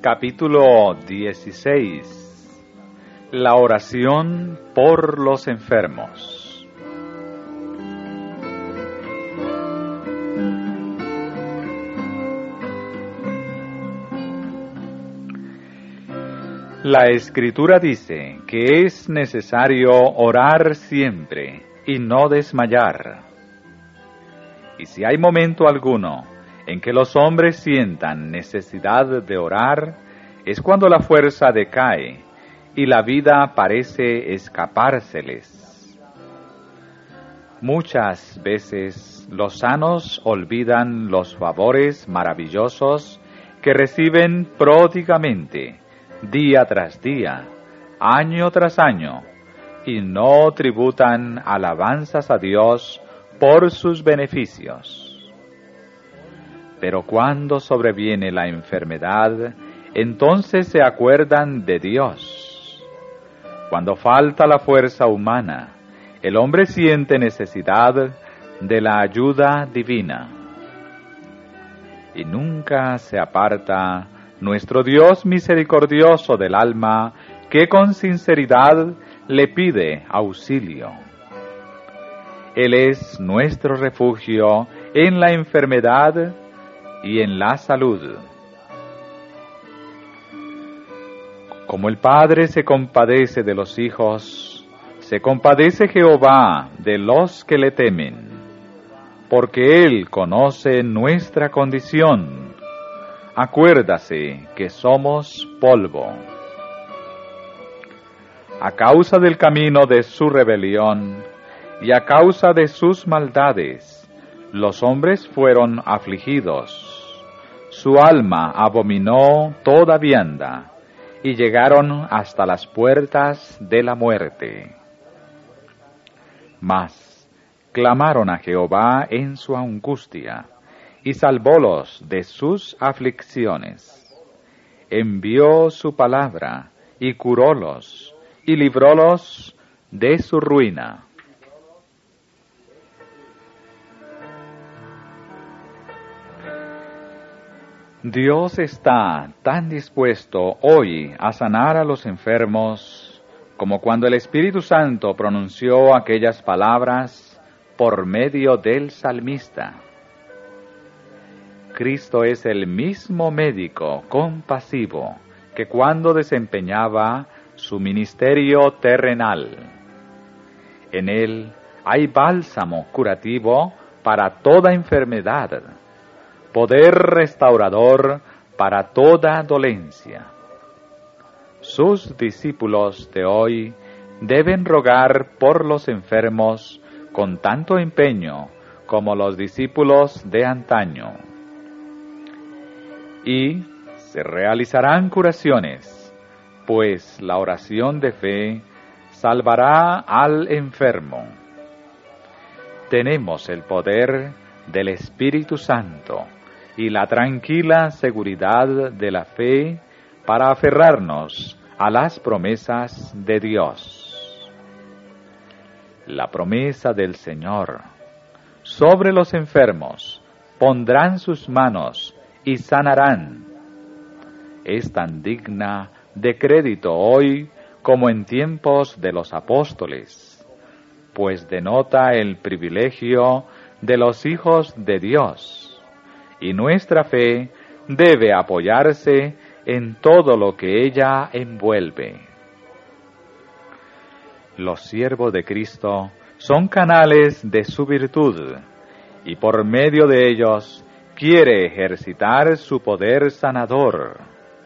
Capítulo 16. La oración por los enfermos. La Escritura dice que es necesario orar siempre y no desmayar. Y si hay momento alguno en que los hombres sientan necesidad de orar, es cuando la fuerza decae y la vida parece escapárseles. Muchas veces los sanos olvidan los favores maravillosos que reciben pródigamente, día tras día, año tras año, y no tributan alabanzas a Dios por sus beneficios. Pero cuando sobreviene la enfermedad, entonces se acuerdan de Dios. Cuando falta la fuerza humana, el hombre siente necesidad de la ayuda divina. Y nunca se aparta nuestro Dios misericordioso del alma, que con sinceridad le pide auxilio. Él es nuestro refugio en la enfermedad y en la salud. Como el Padre se compadece de los hijos, se compadece Jehová de los que le temen, porque Él conoce nuestra condición. Acuérdase que somos polvo. A causa del camino de su rebelión y a causa de sus maldades, los hombres fueron afligidos. Su alma abominó toda vianda, y llegaron hasta las puertas de la muerte. Mas clamaron a Jehová en su angustia, y salvólos de sus aflicciones. Envió su palabra, y curólos, y librólos de su ruina. Dios está tan dispuesto hoy a sanar a los enfermos como cuando el Espíritu Santo pronunció aquellas palabras por medio del salmista. Cristo es el mismo médico compasivo que cuando desempeñaba su ministerio terrenal. En él hay bálsamo curativo para toda enfermedad, poder restaurador para toda dolencia. Sus discípulos de hoy deben rogar por los enfermos con tanto empeño como los discípulos de antaño. Y se realizarán curaciones, pues la oración de fe salvará al enfermo. Tenemos el poder del Espíritu Santo y la tranquila seguridad de la fe para aferrarnos a las promesas de Dios. La promesa del Señor: sobre los enfermos pondrán sus manos y sanarán, es tan digna de crédito hoy como en tiempos de los apóstoles, pues denota el privilegio de los hijos de Dios. Y nuestra fe debe apoyarse en todo lo que ella envuelve. Los siervos de Cristo son canales de su virtud, y por medio de ellos quiere ejercitar su poder sanador.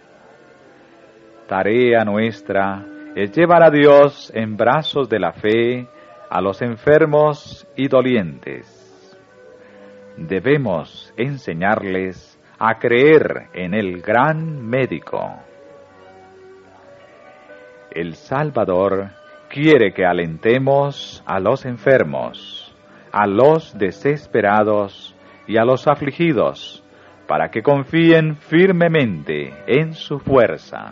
Tarea nuestra es llevar a Dios en brazos de la fe a los enfermos y dolientes. Debemos enseñarles a creer en el gran médico. El Salvador quiere que alentemos a los enfermos, a los desesperados y a los afligidos, para que confíen firmemente en su fuerza.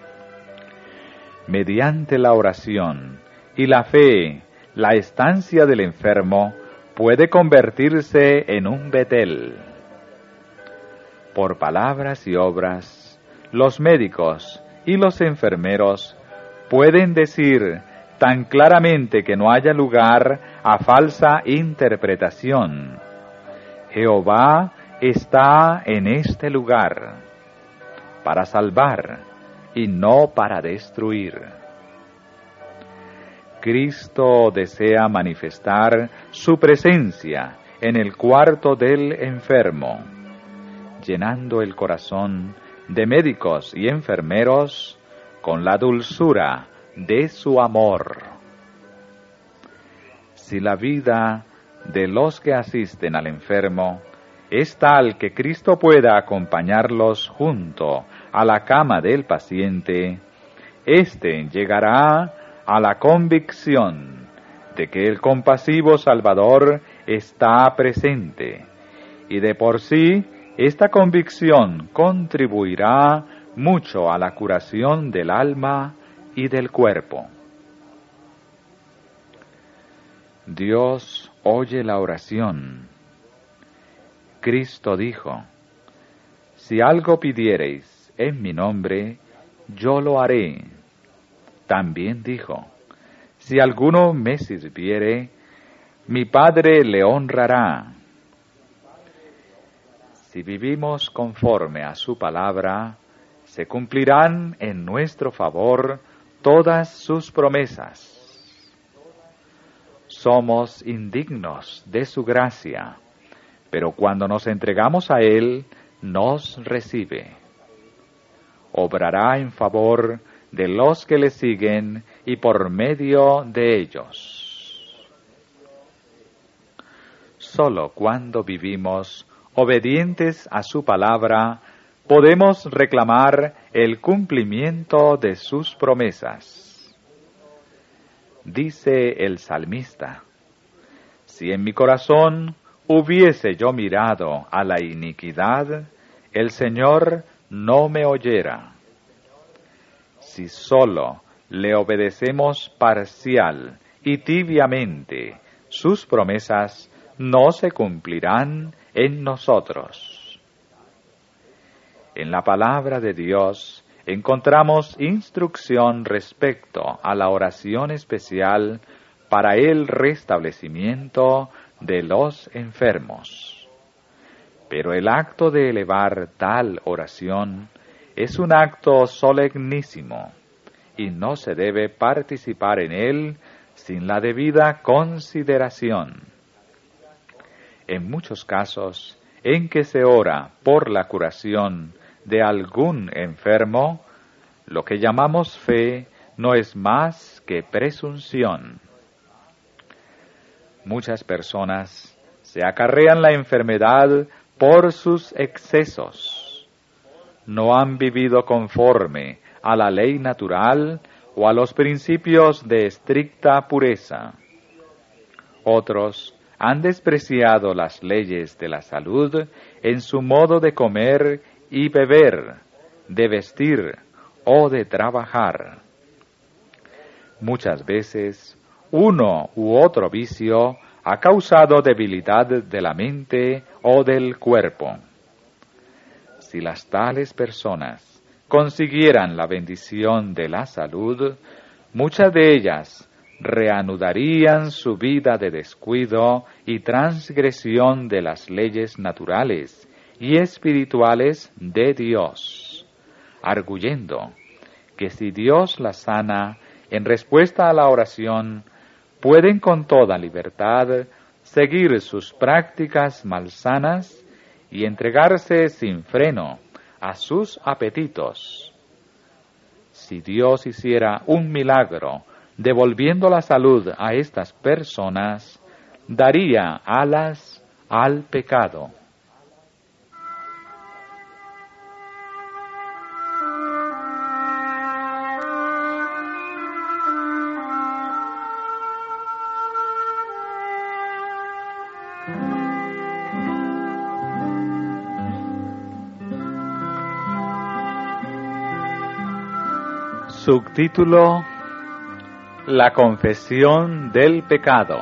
Mediante la oración y la fe, la estancia del enfermo puede convertirse en un Betel. Por palabras y obras, los médicos y los enfermeros pueden decir tan claramente que no haya lugar a falsa interpretación. Jehová está en este lugar para salvar y no para destruir. Cristo desea manifestar su presencia en el cuarto del enfermo, llenando el corazón de médicos y enfermeros con la dulzura de su amor. Si la vida de los que asisten al enfermo es tal que Cristo pueda acompañarlos junto a la cama del paciente, éste llegará a la convicción de que el compasivo Salvador está presente, y de por sí esta convicción contribuirá mucho a la curación del alma y del cuerpo. Dios oye la oración. Cristo dijo: si algo pidiereis en mi nombre, yo lo haré. También dijo: si alguno me sirviere, mi Padre le honrará. Si vivimos conforme a su palabra, se cumplirán en nuestro favor todas sus promesas. Somos indignos de su gracia, pero cuando nos entregamos a Él, nos recibe. Obrará en favor de los que le siguen y por medio de ellos. Solo cuando vivimos obedientes a su palabra, podemos reclamar el cumplimiento de sus promesas. Dice el salmista: si en mi corazón hubiese yo mirado a la iniquidad, el Señor no me oyera. Si solo le obedecemos parcial y tibiamente, sus promesas no se cumplirán en nosotros. En la palabra de Dios encontramos instrucción respecto a la oración especial para el restablecimiento de los enfermos. Pero el acto de elevar tal oración es un acto solemnísimo y no se debe participar en él sin la debida consideración. En muchos casos en que se ora por la curación de algún enfermo, lo que llamamos fe no es más que presunción. Muchas personas se acarrean la enfermedad por sus excesos. No han vivido conforme a la ley natural o a los principios de estricta pureza. Otros han despreciado las leyes de la salud en su modo de comer y beber, de vestir o de trabajar. Muchas veces, uno u otro vicio ha causado debilidad de la mente o del cuerpo. Si las tales personas consiguieran la bendición de la salud, muchas de ellas reanudarían su vida de descuido y transgresión de las leyes naturales y espirituales de Dios, arguyendo que si Dios las sana en respuesta a la oración, pueden con toda libertad seguir sus prácticas malsanas y entregarse sin freno a sus apetitos. Si Dios hiciera un milagro devolviendo la salud a estas personas, daría alas al pecado. Subtítulo: La confesión del pecado.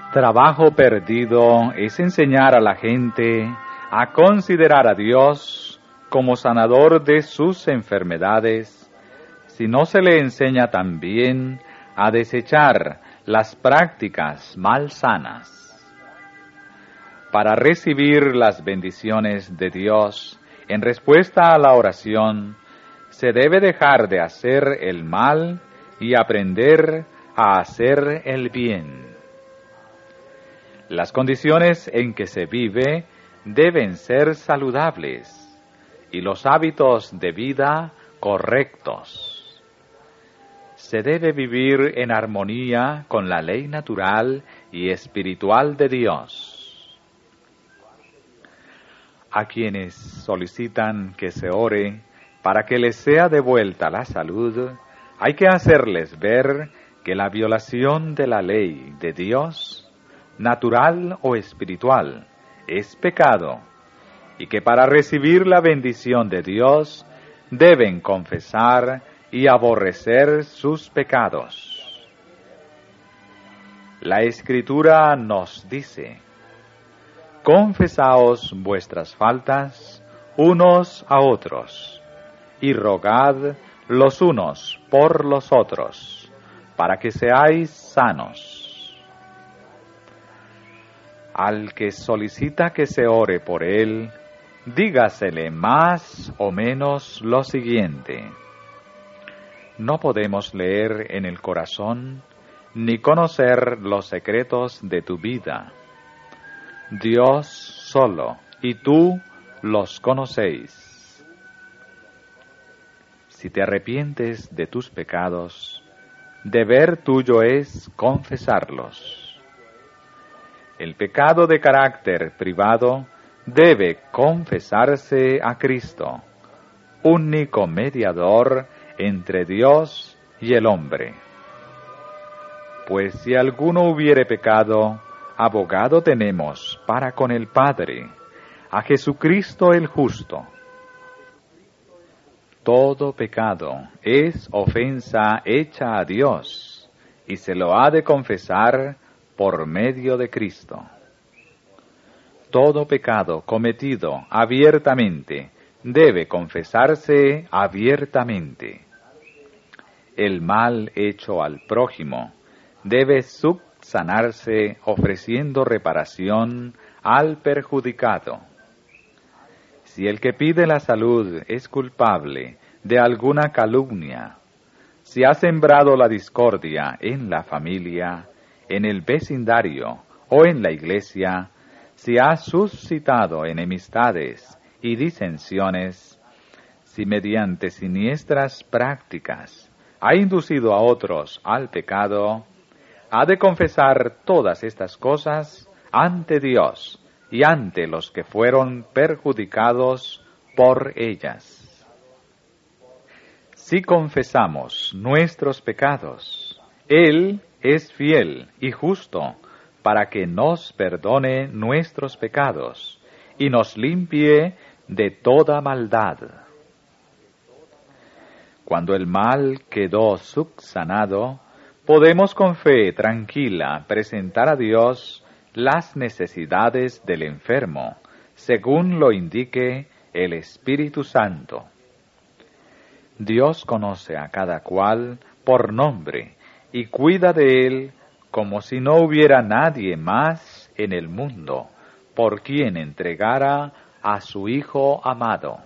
Trabajo perdido es enseñar a la gente a considerar a Dios como sanador de sus enfermedades, si no se le enseña también a desechar las prácticas malsanas. Para recibir las bendiciones de Dios en respuesta a la oración, se debe dejar de hacer el mal y aprender a hacer el bien. Las condiciones en que se vive deben ser saludables y los hábitos de vida correctos. Se debe vivir en armonía con la ley natural y espiritual de Dios. A quienes solicitan que se ore para que les sea devuelta la salud, hay que hacerles ver que la violación de la ley de Dios, natural o espiritual, es pecado, y que para recibir la bendición de Dios deben confesar y aborrecer sus pecados. La Escritura nos dice: confesaos vuestras faltas unos a otros, y rogad los unos por los otros, para que seáis sanos. Al que solicita que se ore por él, dígasele más o menos lo siguiente: no podemos leer en el corazón ni conocer los secretos de tu vida. Dios solo y tú los conocéis. Si te arrepientes de tus pecados, deber tuyo es confesarlos. El pecado de carácter privado debe confesarse a Cristo, único mediador entre Dios y el hombre. Pues si alguno hubiere pecado, abogado tenemos para con el Padre, a Jesucristo el justo. Todo pecado es ofensa hecha a Dios, y se lo ha de confesar por medio de Cristo. Todo pecado cometido abiertamente debe confesarse abiertamente. El mal hecho al prójimo debe subsanarse ofreciendo reparación al perjudicado. Si el que pide la salud es culpable de alguna calumnia, si ha sembrado la discordia en la familia, en el vecindario o en la iglesia, si ha suscitado enemistades y disensiones, si mediante siniestras prácticas ha inducido a otros al pecado, ha de confesar todas estas cosas ante Dios y ante los que fueron perjudicados por ellas. Si confesamos nuestros pecados, Él es fiel y justo para que nos perdone nuestros pecados y nos limpie de toda maldad. Cuando el mal quedó subsanado, podemos con fe tranquila presentar a Dios las necesidades del enfermo, según lo indique el Espíritu Santo. Dios conoce a cada cual por nombre y cuida de él como si no hubiera nadie más en el mundo por quien entregara a su Hijo amado.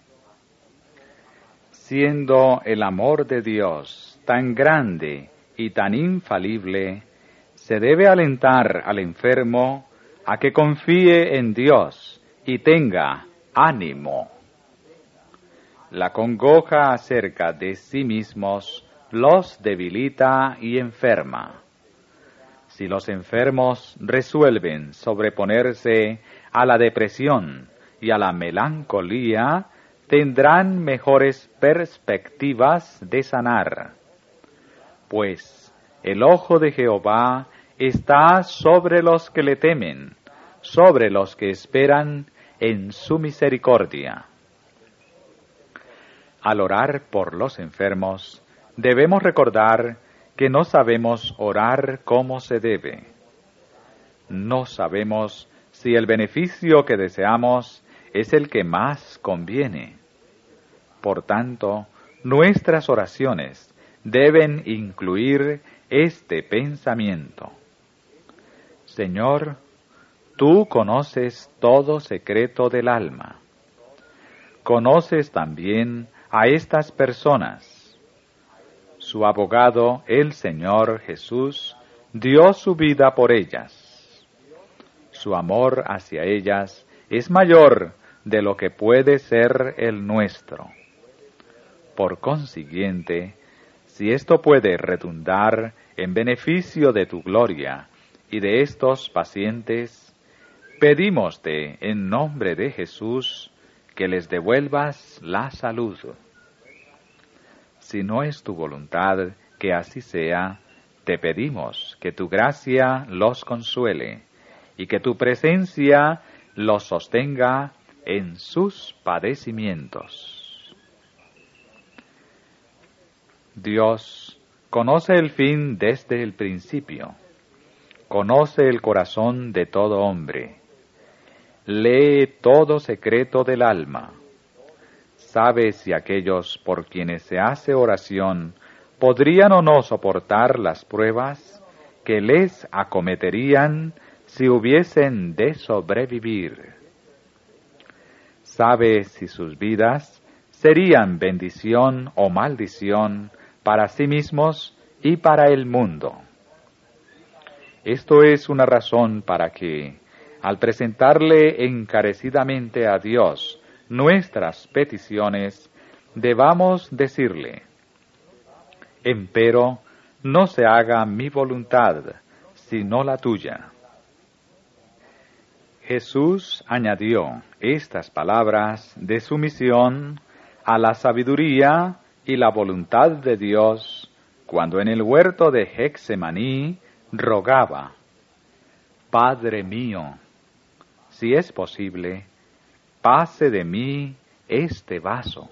Siendo el amor de Dios tan grande y tan infalible, se debe alentar al enfermo a que confíe en Dios y tenga ánimo. La congoja acerca de sí mismos los debilita y enferma. Si los enfermos resuelven sobreponerse a la depresión y a la melancolía, tendrán mejores perspectivas de sanar. Pues el ojo de Jehová está sobre los que le temen, sobre los que esperan en su misericordia. Al orar por los enfermos, debemos recordar que no sabemos orar como se debe. no sabemos si el beneficio que deseamos es el que más conviene. Por tanto, nuestras oraciones deben incluir este pensamiento. Señor, tú conoces todo secreto del alma. Conoces también a estas personas. Su abogado, el Señor Jesús, dio su vida por ellas. Su amor hacia ellas es mayor de lo que puede ser el nuestro. Por consiguiente, si esto puede redundar en beneficio de tu gloria y de estos pacientes, pedímoste en nombre de Jesús que les devuelvas la salud. Si no es tu voluntad que así sea, te pedimos que tu gracia los consuele y que tu presencia los sostenga en sus padecimientos. Dios conoce el fin desde el principio, conoce el corazón de todo hombre, lee todo secreto del alma, sabe si aquellos por quienes se hace oración podrían o no soportar las pruebas que les acometerían si hubiesen de sobrevivir. Sabe si sus vidas serían bendición o maldición para sí mismos y para el mundo. Esto es una razón para que, al presentarle encarecidamente a Dios nuestras peticiones, debamos decirle: empero no se haga mi voluntad, sino la tuya. Jesús añadió estas palabras de sumisión a la sabiduría y la voluntad de Dios cuando en el huerto de Getsemaní rogaba: Padre mío, si es posible, pase de mí este vaso.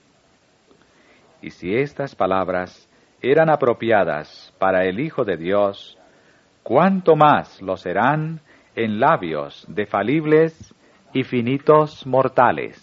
Y si estas palabras eran apropiadas para el Hijo de Dios, ¿cuánto más lo serán en labios de falibles y finitos mortales?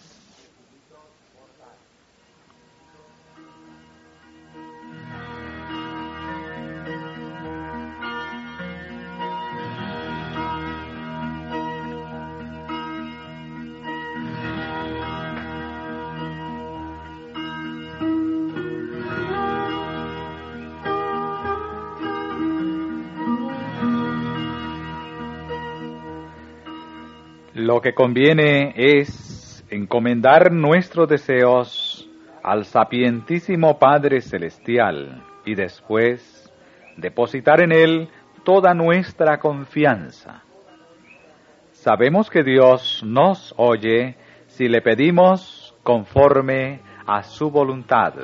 Lo que conviene es encomendar nuestros deseos al sapientísimo Padre Celestial y después depositar en Él toda nuestra confianza. Sabemos que Dios nos oye si le pedimos conforme a su voluntad,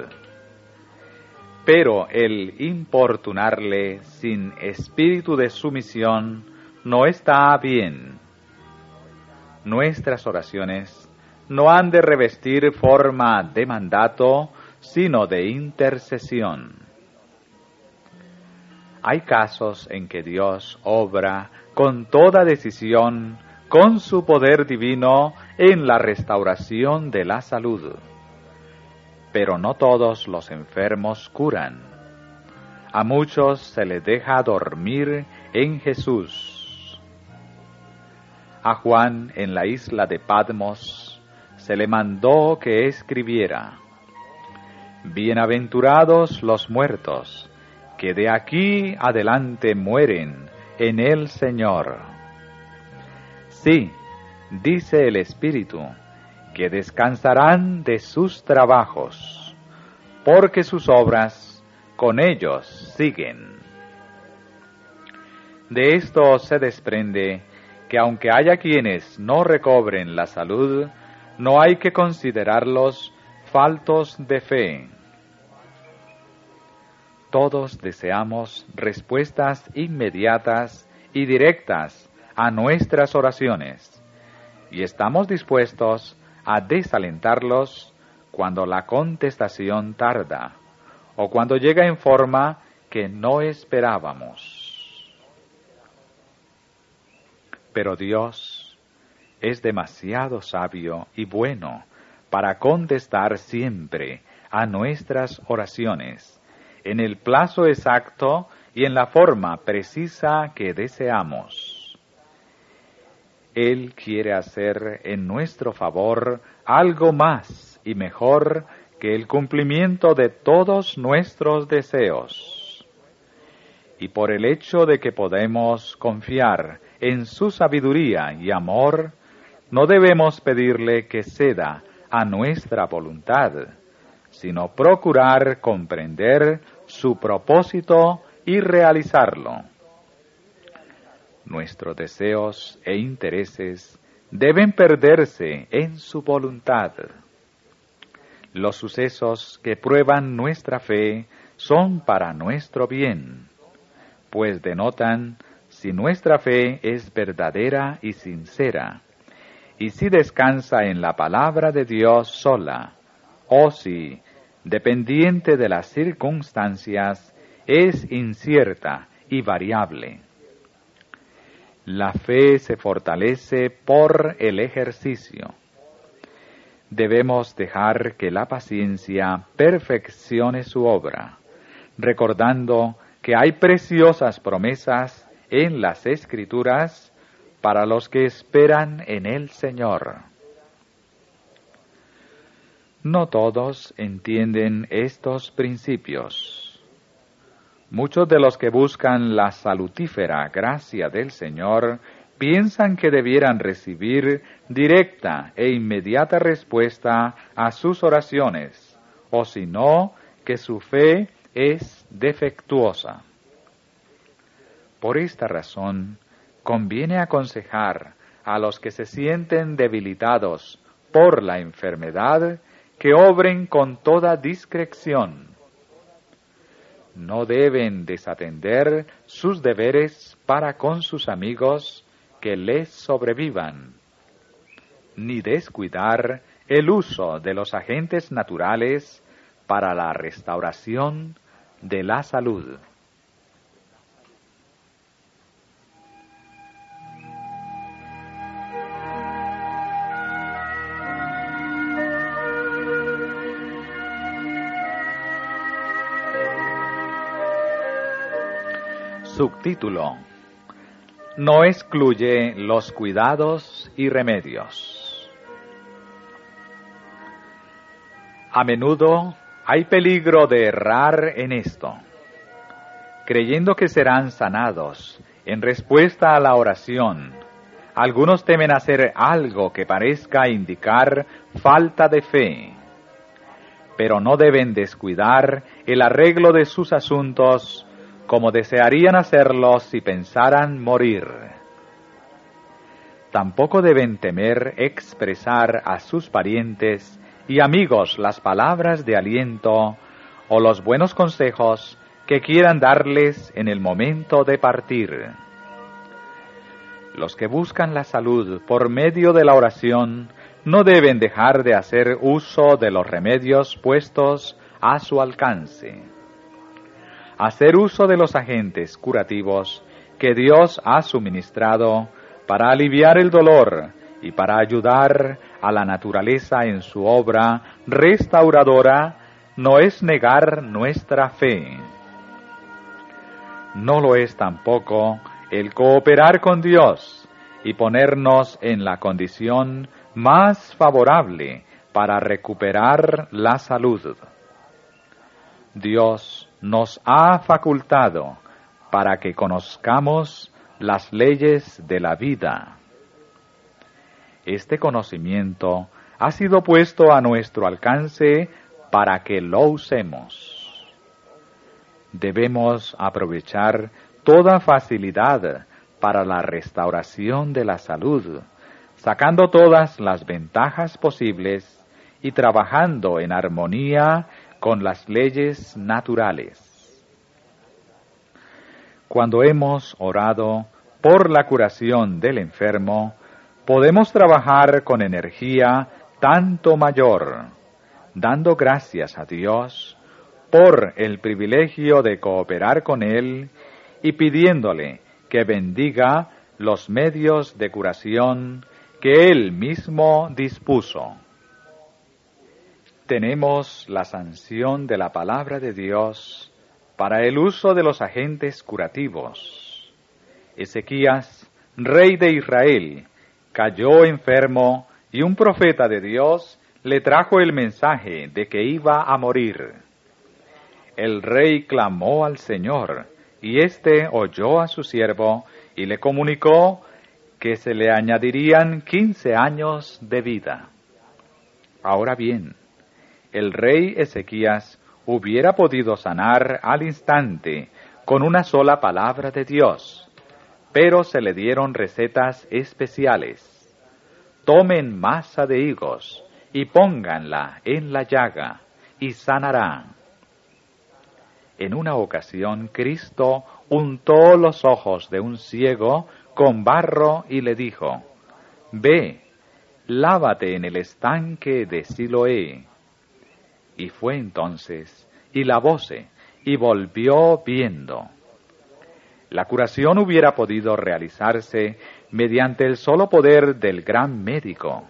pero el importunarle sin espíritu de sumisión no está bien. Nuestras oraciones no han de revestir forma de mandato, sino de intercesión. Hay casos en que Dios obra con toda decisión, con su poder divino, en la restauración de la salud. Pero no todos los enfermos curan. A muchos se les deja dormir en Jesús. A Juan en la isla de Patmos se le mandó que escribiera: Bienaventurados los muertos, que de aquí adelante mueren en el Señor. Sí, dice el Espíritu, que descansarán de sus trabajos, porque sus obras con ellos siguen. De esto se desprende que aunque haya quienes no recobren la salud, no hay que considerarlos faltos de fe. Todos deseamos respuestas inmediatas y directas a nuestras oraciones, y estamos dispuestos a desalentarlos cuando la contestación tarda, o cuando llega en forma que no esperábamos. Pero Dios es demasiado sabio y bueno para contestar siempre a nuestras oraciones en el plazo exacto y en la forma precisa que deseamos. Él quiere hacer en nuestro favor algo más y mejor que el cumplimiento de todos nuestros deseos. Y por el hecho de que podemos confiar en su sabiduría y amor, no debemos pedirle que ceda a nuestra voluntad, sino procurar comprender su propósito y realizarlo. Nuestros deseos e intereses deben perderse en su voluntad. Los sucesos que prueban nuestra fe son para nuestro bien, pues denotan si nuestra fe es verdadera y sincera, y si descansa en la palabra de Dios sola, o si, dependiente de las circunstancias, es incierta y variable. La fe se fortalece por el ejercicio. Debemos dejar que la paciencia perfeccione su obra, recordando que hay preciosas promesas en las Escrituras para los que esperan en el Señor. No todos entienden estos principios. Muchos de los que buscan la salutífera gracia del Señor piensan que debieran recibir directa e inmediata respuesta a sus oraciones, o si no, que su fe es defectuosa. Por esta razón, conviene aconsejar a los que se sienten debilitados por la enfermedad que obren con toda discreción. No deben desatender sus deberes para con sus amigos que les sobrevivan, ni descuidar el uso de los agentes naturales para la restauración de la salud. Subtítulo: no excluye los cuidados y remedios. A menudo hay peligro de errar en esto, creyendo que serán sanados en respuesta a la oración. Algunos temen hacer algo que parezca indicar falta de fe, pero no deben descuidar el arreglo de sus asuntos como desearían hacerlo si pensaran morir. Tampoco deben temer expresar a sus parientes y amigos las palabras de aliento o los buenos consejos que quieran darles en el momento de partir. Los que buscan la salud por medio de la oración no deben dejar de hacer uso de los remedios puestos a su alcance. Hacer uso de los agentes curativos que Dios ha suministrado para aliviar el dolor y para ayudar a la naturaleza en su obra restauradora no es negar nuestra fe. No lo es tampoco el cooperar con Dios y ponernos en la condición más favorable para recuperar la salud. Dios nos ha facultado para que conozcamos las leyes de la vida. Este conocimiento ha sido puesto a nuestro alcance para que lo usemos. Debemos aprovechar toda facilidad para la restauración de la salud, sacando todas las ventajas posibles y trabajando en armonía con las leyes naturales. Cuando hemos orado por la curación del enfermo, podemos trabajar con energía tanto mayor, dando gracias a Dios por el privilegio de cooperar con Él y pidiéndole que bendiga los medios de curación que Él mismo dispuso. Tenemos la sanción de la palabra de Dios para el uso de los agentes curativos. Ezequías, rey de Israel, cayó enfermo y un profeta de Dios le trajo el mensaje de que iba a morir. El rey clamó al Señor, y éste oyó a su siervo y le comunicó que se le añadirían 15 años de vida. Ahora bien, el rey Ezequías hubiera podido sanar al instante con una sola palabra de Dios, pero se le dieron recetas especiales. Tomen masa de higos y pónganla en la llaga y sanará. En una ocasión, Cristo untó los ojos de un ciego con barro y le dijo: «Ve, lávate en el estanque de Siloé». Y fue entonces, y lavóse, y volvió viendo. La curación hubiera podido realizarse mediante el solo poder del gran médico.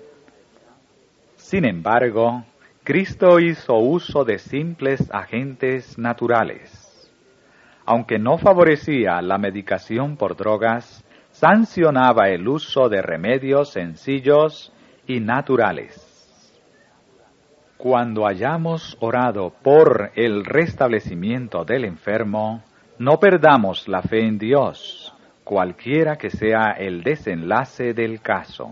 Sin embargo, Cristo hizo uso de simples agentes naturales. Aunque no favorecía la medicación por drogas, sancionaba el uso de remedios sencillos y naturales. Cuando hayamos orado por el restablecimiento del enfermo, no perdamos la fe en Dios, cualquiera que sea el desenlace del caso.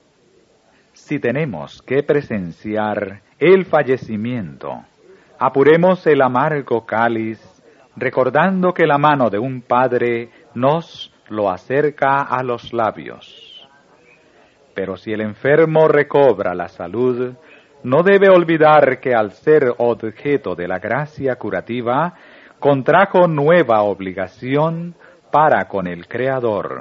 Si tenemos que presenciar el fallecimiento, apuremos el amargo cáliz, recordando que la mano de un padre nos lo acerca a los labios. Pero si el enfermo recobra la salud, no debe olvidar que al ser objeto de la gracia curativa, contrajo nueva obligación para con el Creador.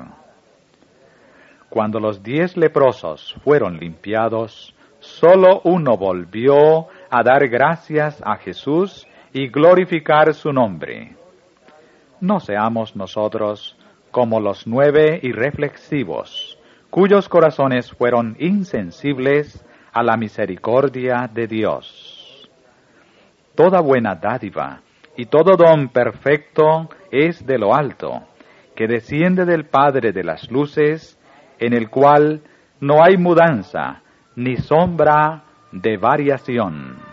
Cuando los 10 leprosos fueron limpiados, solo uno volvió a dar gracias a Jesús y glorificar su nombre. No seamos nosotros como los 9 irreflexivos, cuyos corazones fueron insensibles a la misericordia de Dios. Toda buena dádiva y todo don perfecto es de lo alto, que desciende del Padre de las luces, en el cual no hay mudanza ni sombra de variación.